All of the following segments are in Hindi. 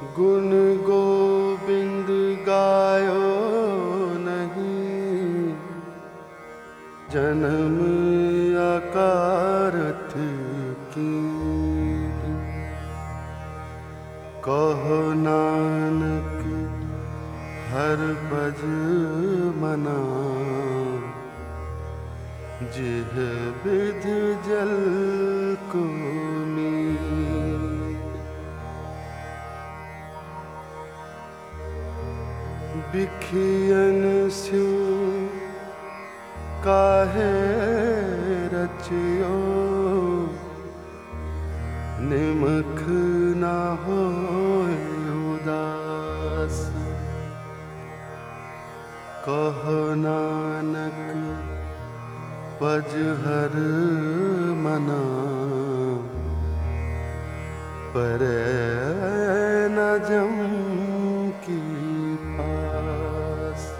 गुण गोविंद गायो नहीं, जन्म अकारथ की। कहो नानक हर भज मना, जिह विध जल को बिखियन स्यु काहे रचियो, निमख ना होए उदास। कहो नानक पज हर मना, परै न जम की पास।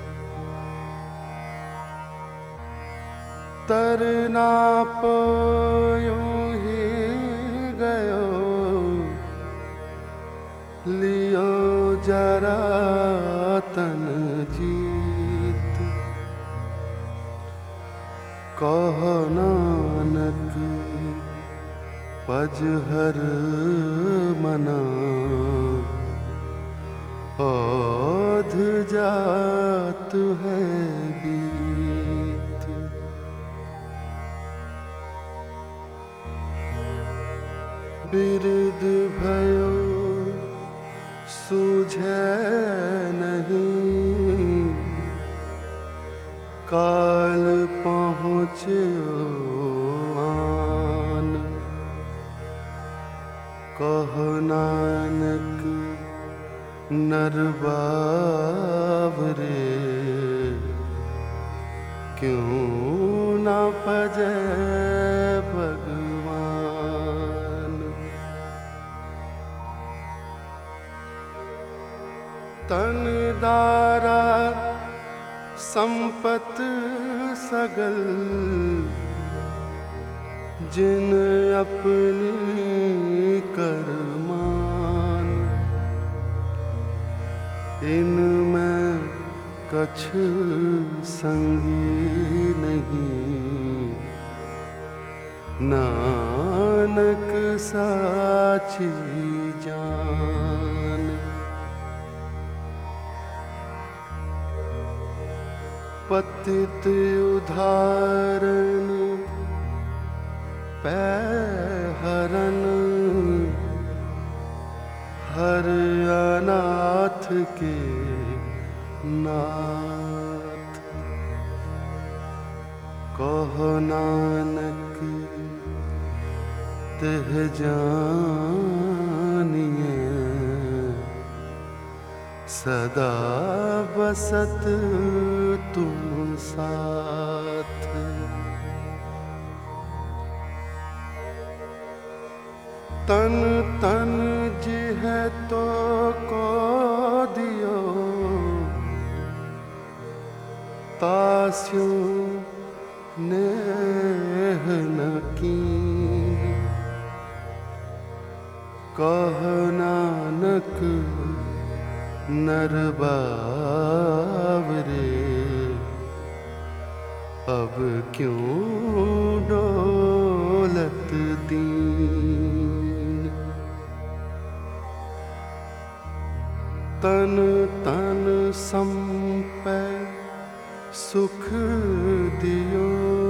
तरना पयो ही गयो, लियो जरा तन जीत। कहो नानक पज हर मना, ओध जात है बीत। बिरद भयो सूझे नहीं, काल पहुँच्यो आन। कहो नानक नर बावरे, क्यों न पजै भगवान। तन दारा संपत सगल, जिन अपनी करमान। इनमें कछ संगी नहीं, नानक साची जान। पतित उदाहरण पैहरन, हर अनाथ के नाथ। कहो नानक तिह जानिए, सदा बसत तुम साथ। तन तन जिह तो को दियो, तास्यो नेह न की। कहो नानक नर बावरे, अब क्यों डोलत दीन। तन तन संपै सुख दियो,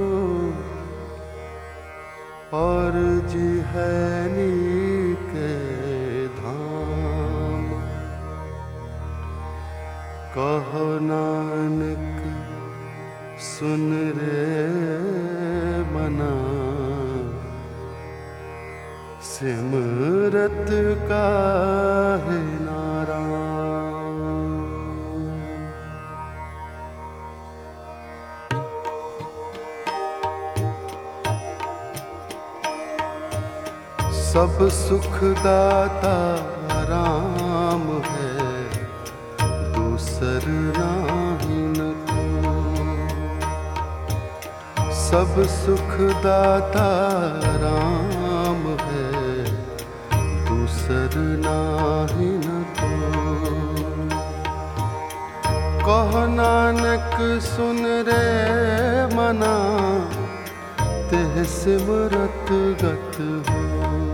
और जिहनी के धाम। कहो नानक सुन रे मना, सिमरत काहे नाराम। सब सुख दाता राम है, दूसर नाहिन को। सब सुख दाता राम है, दूसर नाहि न को। कहो नानक सुन रे मना, तेह सिमरत गत हो।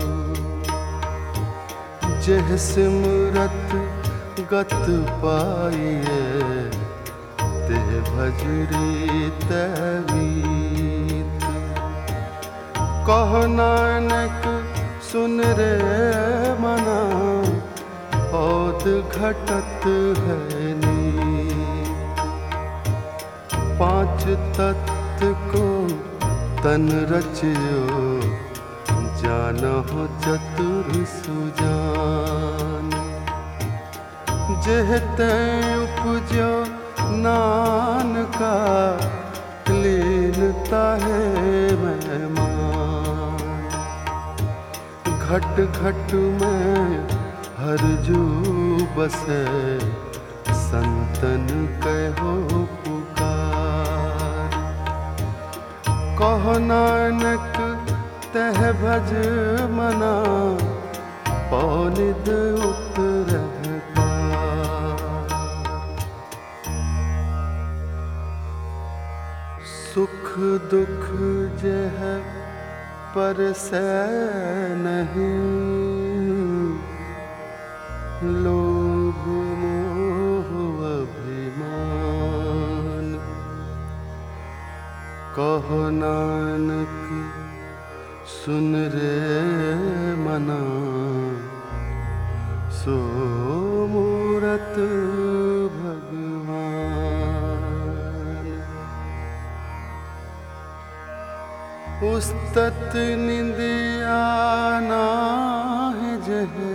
जेह सिमरत गत पाइए, तेह भजरी तह मीत। कहो नानक सुन रे मना, औद घटत है नीत। पांच तत्व को तन रचियो, जानहो चतुर सुजान। जेह तैं उपजो नानका, लीनता है मेहमान। घट घट में हर जू बसे, संतन कहो पुकार। कहो नानक तह भज मना, पौनिध उतरह पार। सुख दुख जेह परसै नहीं, लोभ मोह अभिमान। कहो नानक सुन रे मना, सो मूरत भगवान। उस्तत निंदिया नाहि जहे,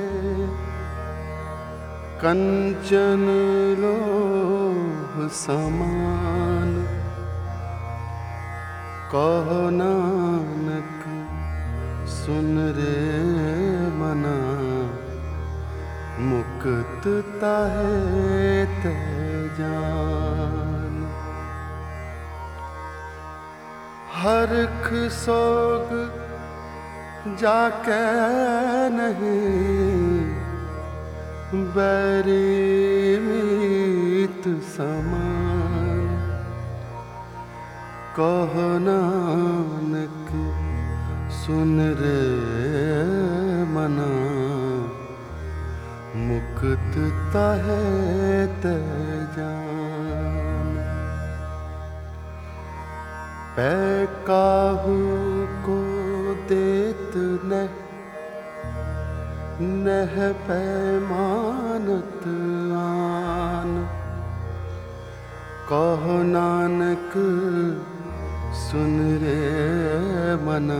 कंचन लोह समान। कहो नानक सुन रे मना, मुक्त ताहे ते जान। हरख सोग जाके नहीं, बैरी मीत समान। कहो नानक सुन रे मना, मुक्त ताहे ते जान। पै काहू को देत नह, नह पैमानत आन। कहो नानक सुन रे मना,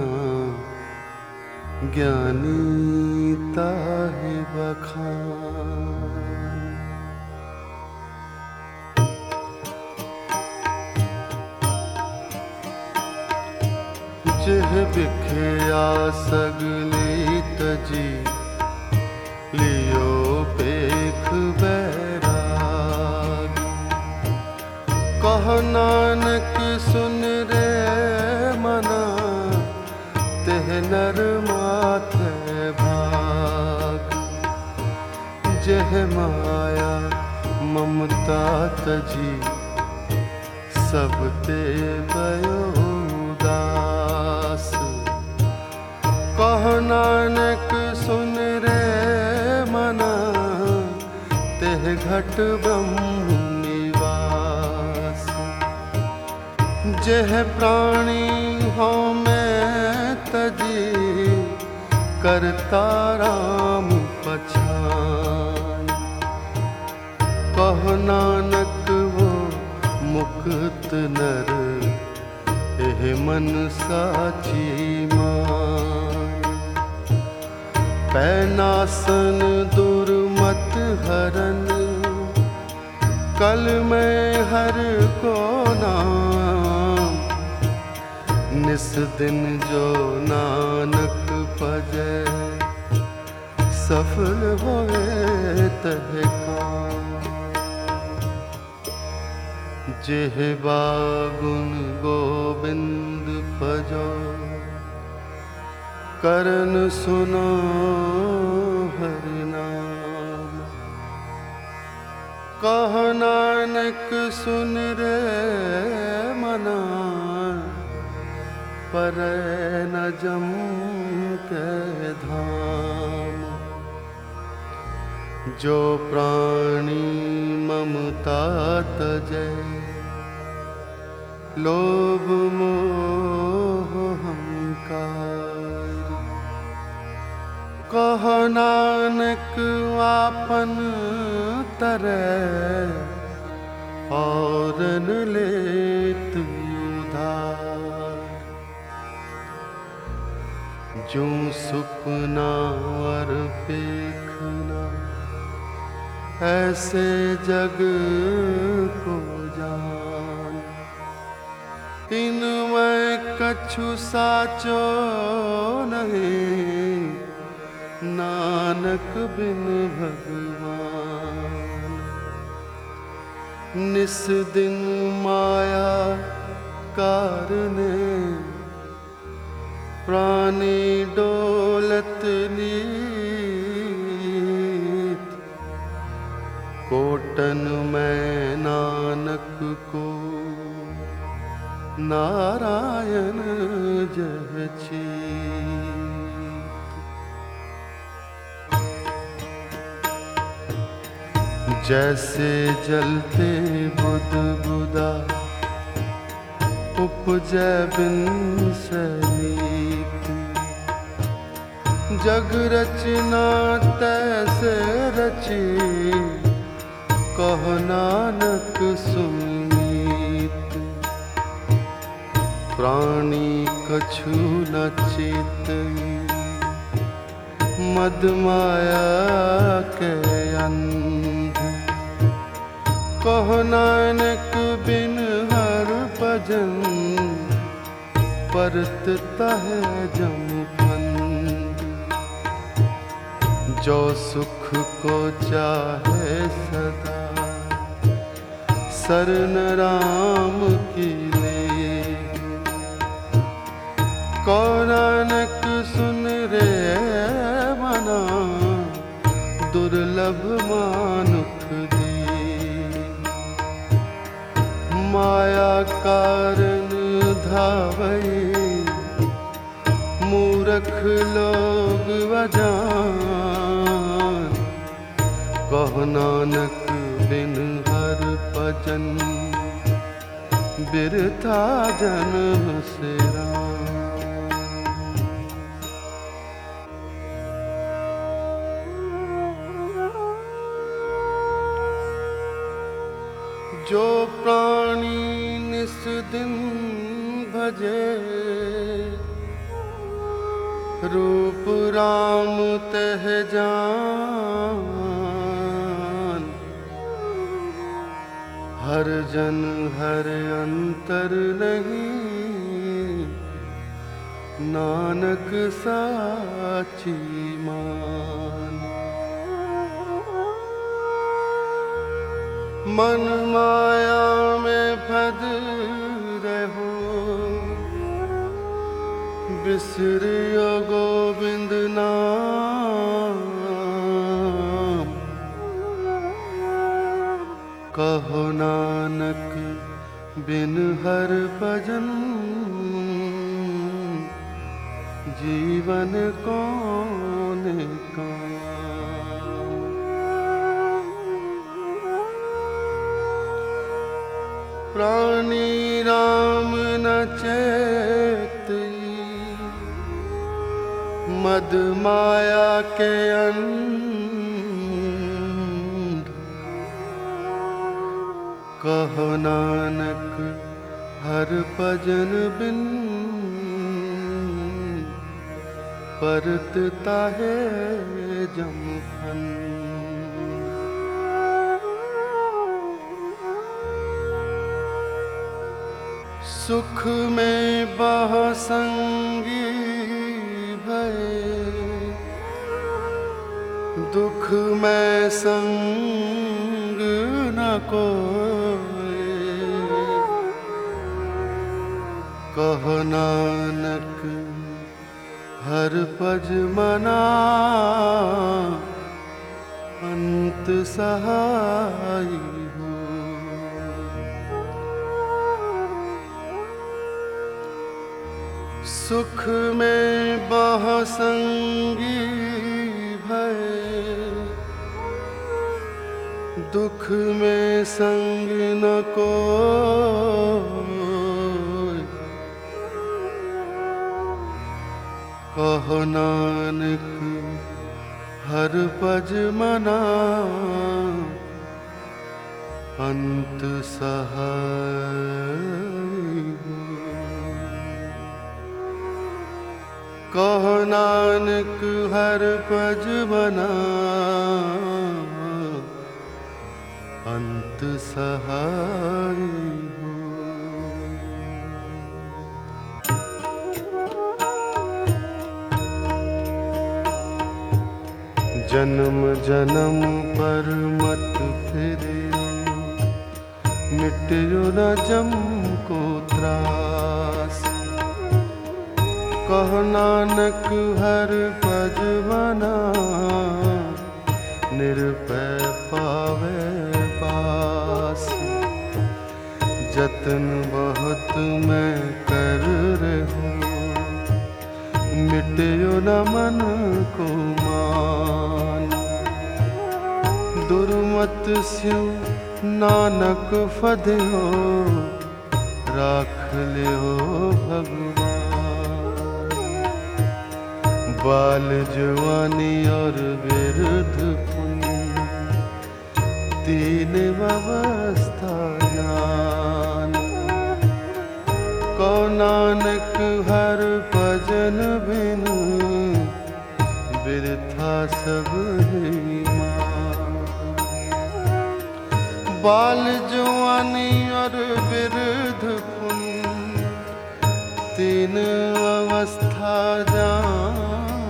ज्ञानी ताहि बखान। जेह बिख्या सगली तजी, लियो पेख बैराग। कहो नानक सुन रे मना, तेह नर माथे भाग। जेह माया ममता तजी, सब ते भयो उदास। कहो नानक सुन रे मना, तेह घट ब्रह्म निवास। जेह प्राणी हो मैं तजी, करता राम पछान। कहो नानक वो मुक्त नर, एह मन साची मान। पैनासन दुर्मत हरन, कल में हर को नाम। निस दिन जो नानक भजे, सफल होए तह काम। जेह बागुन गोविंद भजो, करन सुनो कह नानक सुन रे मना, परै न जम के धाम। जो प्राणी ममता तजै, लोभ मोह अहंकार। कह नानक आपन तरह, और न लेत उधार। जो सुपना और देखना, ऐसे जग को जान। इनमें कछु साचो नहीं, नानक बिन भगवान। निस दिन माया कारणे, प्राणी डोलत नीत। कोटन में नानक को, नारायण जह चीत। जैसे जलते बुदबुदा, उपजै बिन सलीत। जग रचना तैसे रची, कह नानक सुनीत। प्राणी कछु न चेतई, मद माया के अंध। कह नानक बिन हर भजन, परतता है जम फंद। जो सुख को चाहे सदा, शरण राम की ले। कह नानक सुन रे मना, दुर्लभ मानुख दे। माया कारण धावई, मूर्ख लोग अजान। कह नानक बिन हर भजन, बिरथा जन्म से राम। जो प्राणी निस दिन भजे, रूप राम तह जान। हर जन हर अंतर नहीं, नानक साची मान। मन माया में फद रहो, बिसरियो गोविंद नाम। कहो नानक बिन हर भजन, जीवन कौन काम। प्राणी राम न चेतई, मद माया के अंध। कहो नानक हर भजन बिन, परतता है जम फंद। सुख में बहुसंगी भय, दुख में संग न कोय। कहो नानक हर पज मना, अंत सहाय। सुख में बासंगी भय, दुख में संग न कोई। कहो नानक हर पज मना, अंत सहाय। कहो नानक हर पज मना, अंत सहाय हो। जन्म जन्म पर मत फिरियो, मिटियो न जम को त्रास। कहो नानक हर पज मना, निरपय पावे पास। जतन बहुत मैं कर रहूं, मिटियो न मन को मान। दुर्मत स्यो नानक फदियो, राख लियो भगवान। बाल जवानी और विरुद्ध पुण्य, तीन अवस्था ज्ञान। कहो नानक हर भजन बिन, बिरथा सब मान। बाल जवानी और विरुद्ध पुण्य, तीन अवस्था जान।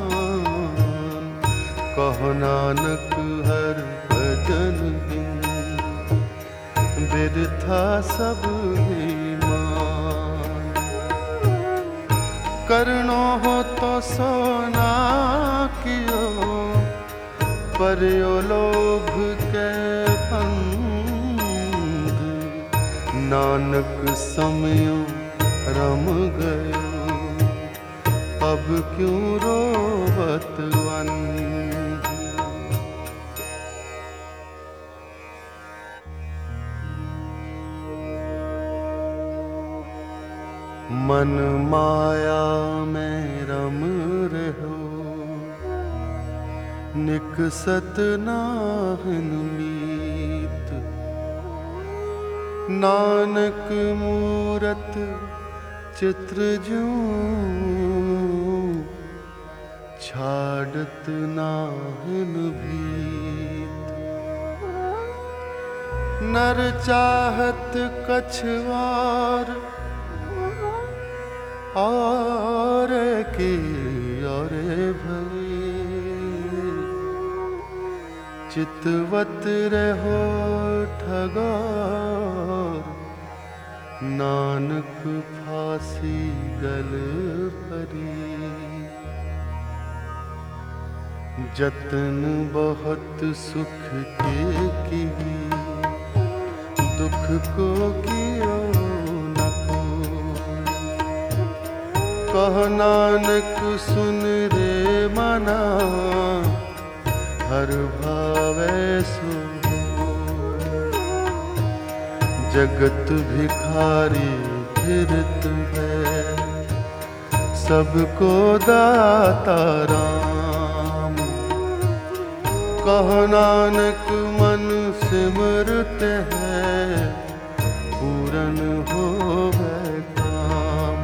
कहो नानक हर भजन बिन, बिरथा सब मान। करनो हो तो सोना कियो, परियो लोभ के फंद। नानक समयो रम गयो, अब क्यों रोवत अंध। मन माया में रम रहो, निकसत नाहिन मीत। नानक मूरत चित्र ज्यों, छाड़त नाहिन भीत। नर चाहत कछवार, और की और भई। चितवत रहो ठगार, नानक फांसी गल परी। जतन बहुत सुख के की, दुख को कियो न कोई। कहो नानक सुन रे मना, हर भावे सो। जगत भिखारी फिरत है, सबको दाता राम। कहो नानक मन सिमरत है, पूरन होवे काम।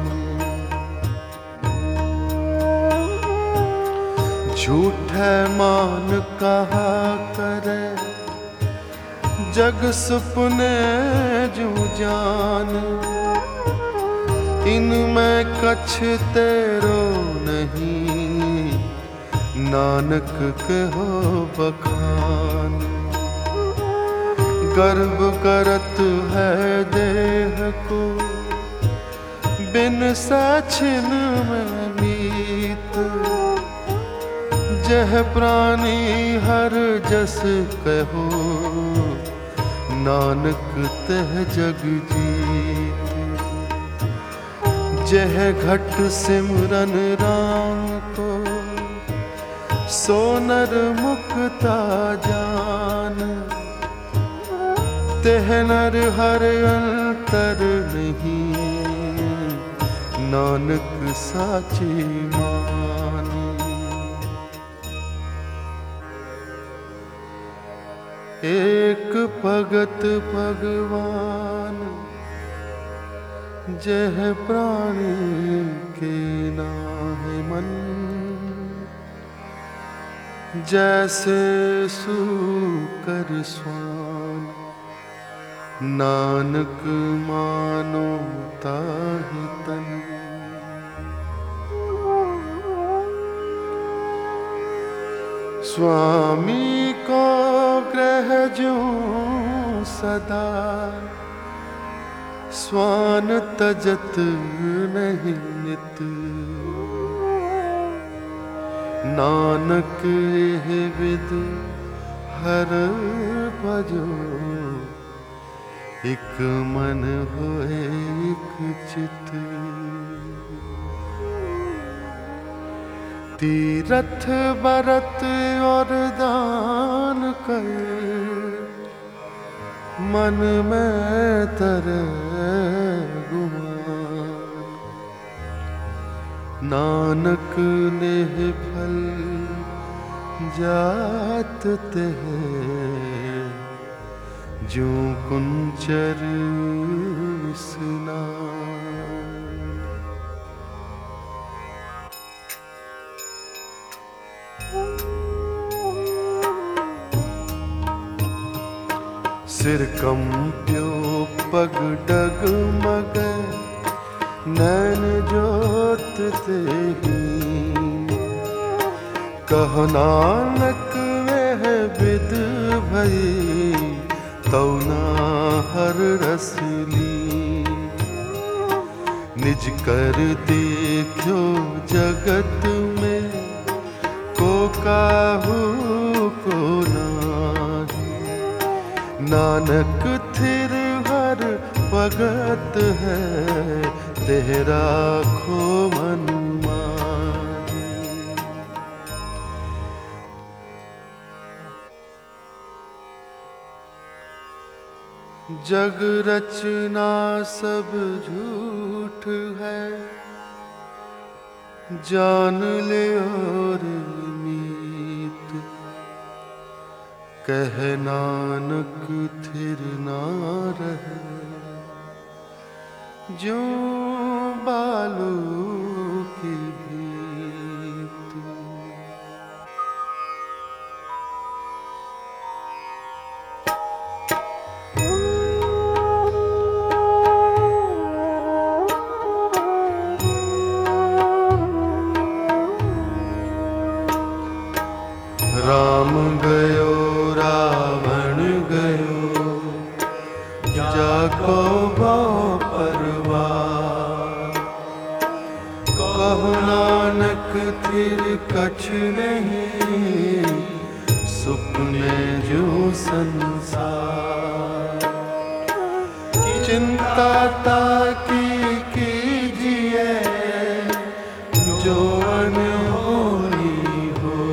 झूठे मान कहा करे, जग सुपने जू जान। इनमें कछ तेरो नहीं, नानक कहो बखान। गर्व करत है देह को, बिन साछिन में मीत। जह प्राणी हर जस कहो, नानक तह जग जीत। जह घट सिमरन राम को सोनर मुक्ता जान। तेह नर हर अंतर नहीं नानक साची मानी। एक भगत भगवान जह प्राणी के नाहि मन। जैसे सूकर स्वान नानक मानो ताहि तन। स्वामी को ग्रह ज्यों सदा स्वान तजत नहीं नित। नानक एह विद हर भजो एक मन होए एक चित। तीरथ बरत और दान कर मन में तरे गुमान। नानक नेह फल जात तेह जो कुंचर स्नान। सिर कंप्यो पग डगमग नैन जोत तेहीन। कहो नानक वह विद भई तौ ना हर रस लीन। निज कर देखो जगत में को काहू को नाही। नानक थिर हर भगत है तेरा खो मन माही। जग रचना सब झूठ है जान ले और मीत। कह नानक थिर ना रहे जो बालू की भीत। राम गयो रावण गयो जाको बो परवार। कहो नानक थिर कछ नहीं सुपने जो संसार। चिंता ताकी कीजिए जो अनहोनी हो।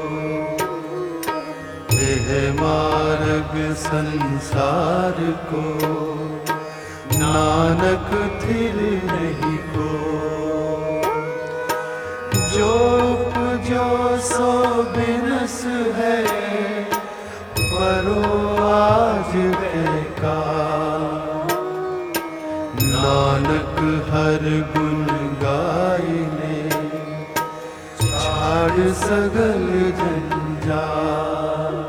यह मार्ग संसार को नानक थिर नहीं को। जो उपजो सो बिनस है परो आज के का। नानक हर गुण गायने छाड़ सगल जंजाल।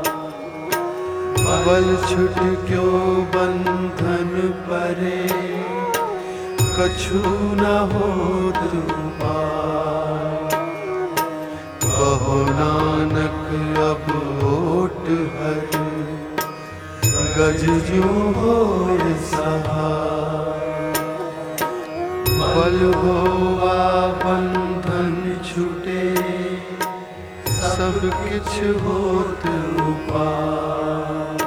बल छुट क्यों बंधन परे कछु न हो तुम पार। कहो नानक अब ओट हर गज जो हो सहार। बल होवा बंधन छुटे सब किछ होत उपार।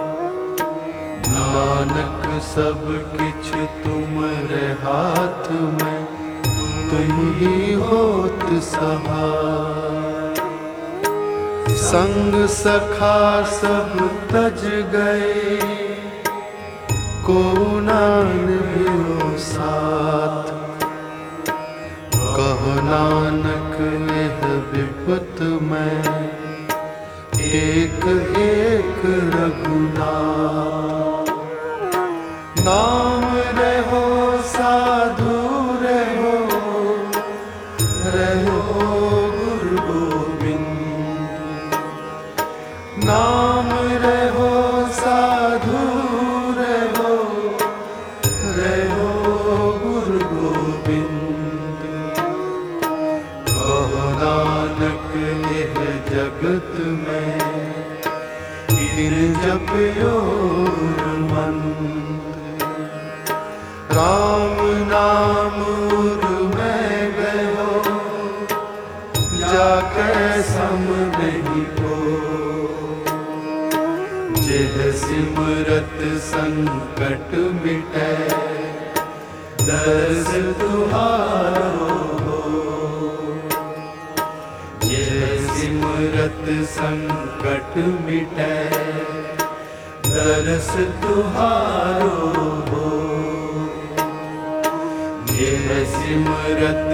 नानक सब किछ तुम्हारे हाथ में तुम ही होत सहाय। संग सखा सब तज गए, को निभयो साथ। कहो नानक यह विपत में, एक एक रघुनाथ। नाम रहो साधु रहो, रहो गुरु गोविंद। नाम रहो साधु रहो, रहो गुरु गोविंद। कहो नानक यह जगत में, तिन जपयो मंत्र। राम नाम उर में गयो, जाके सम नहीं को। जेह सिमरत संकट मिटै, दर्श तुहारो हो। जेह सिमरत संकट मिटै, दर्श तुहारो हो। जेह सिमरत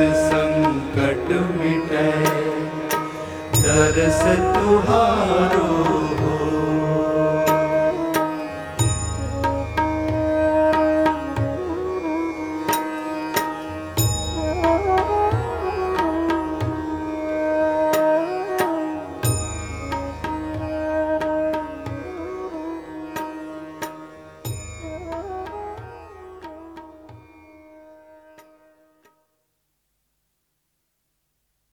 संकट मिटै, दर्श तुहारो